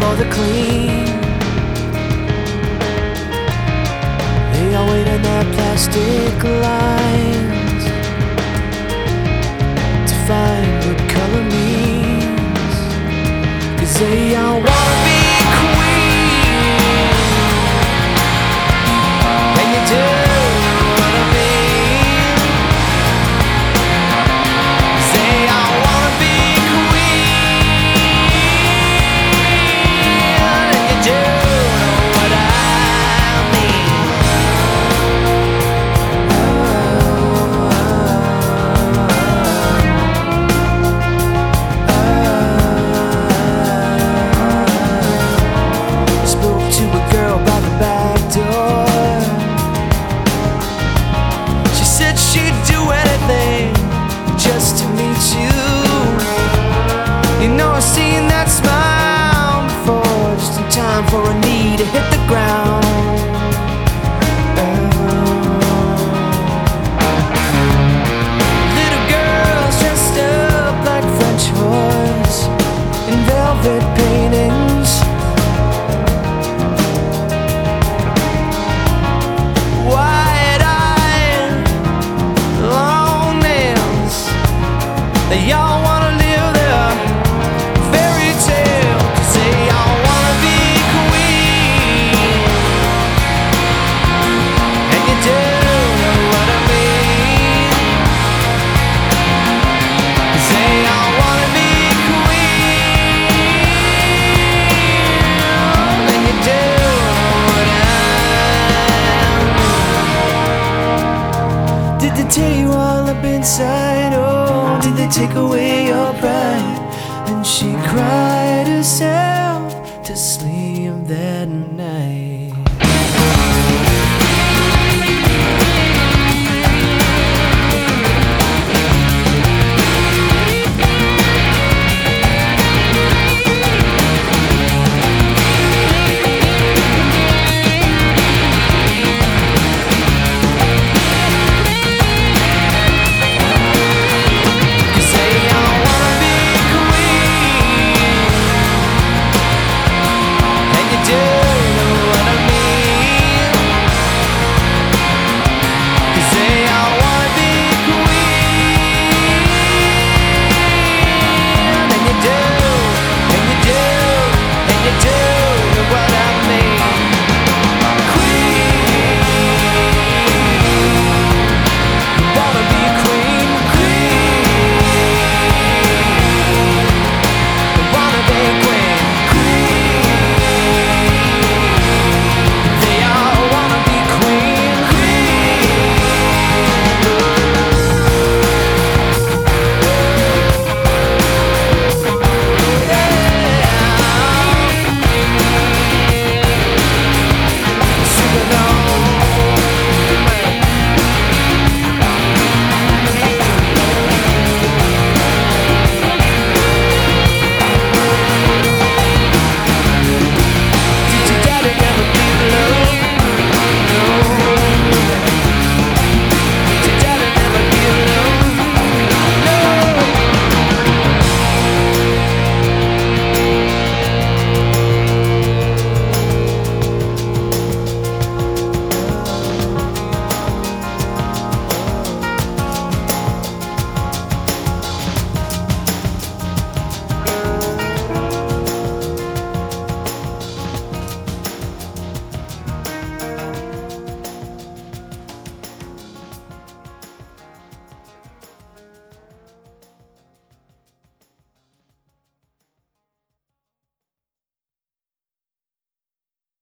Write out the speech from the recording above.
for the clean. They all wait in their plastic lines to find what color means, 'cause they all wanna be queen. And you do what I mean, 'cause they all wanna be queen. And you do know what I mean. Spoke to a girl by the back door. She said she'd do anything just to meet you. You know, I've seen that smile before, just in time for a knee to hit the ground. Little girls dressed up like French whores in velvet paintings. Wide-eyed, long nails. They all wanna live their fairy tale, 'cause they all wanna be queen. And you do know what I mean, 'cause they all wanna be queen. And you do know what I mean. Did they tear you all up inside? Oh, did they take away your pride? And she cried herself to sleep that night.